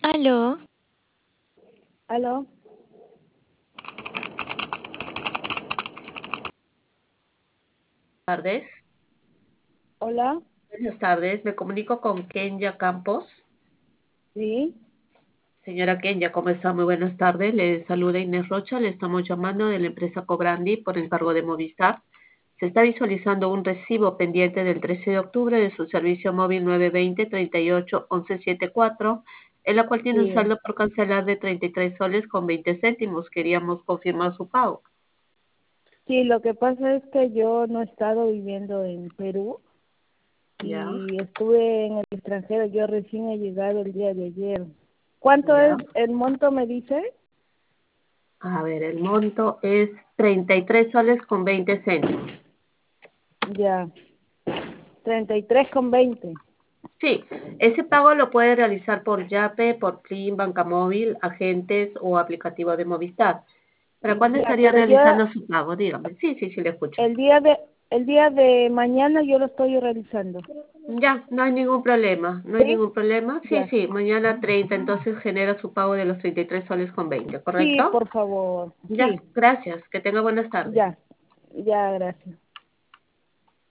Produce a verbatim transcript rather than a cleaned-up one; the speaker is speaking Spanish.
Aló, ¿Aló? Tardes. ¿Hola? Buenas tardes, me comunico con Kenya Campos. Sí, Señora Kenya, ¿cómo está? Muy buenas tardes. Le saluda Inés Rocha. Le estamos llamando de la empresa Cobrandi por encargo de Movistar. Se está visualizando un recibo pendiente del trece de octubre de su servicio móvil nueve veinte treinta y ocho once setenta y cuatro, en la cual tiene un sí. saldo por cancelar de treinta y tres soles con veinte céntimos. Queríamos confirmar su pago. Sí, lo que pasa es que yo no he estado viviendo en Perú Ya, y estuve en el extranjero. Yo recién he llegado el día de ayer. ¿Cuánto ya. es el monto, me dice? A ver, el monto es treinta y tres soles con veinte céntimos. Ya, treinta y tres con veinte. Sí, ese pago lo puede realizar por Yape, por Plin, Banca Móvil, agentes o aplicativo de Movistar. ¿Para cuándo Ya, estaría pero yo realizando su pago? Dígame. Sí, sí, sí, le escucho. el día de el día de mañana yo lo estoy realizando. Ya, no hay ningún problema, no hay ¿Sí? ningún problema. Sí, Ya. sí, mañana treinta, entonces genera su pago de los treinta y tres soles con veinte, Sí, ¿correcto? por favor. Ya, Sí, gracias. Que tenga buenas tardes. ya. Ya, gracias.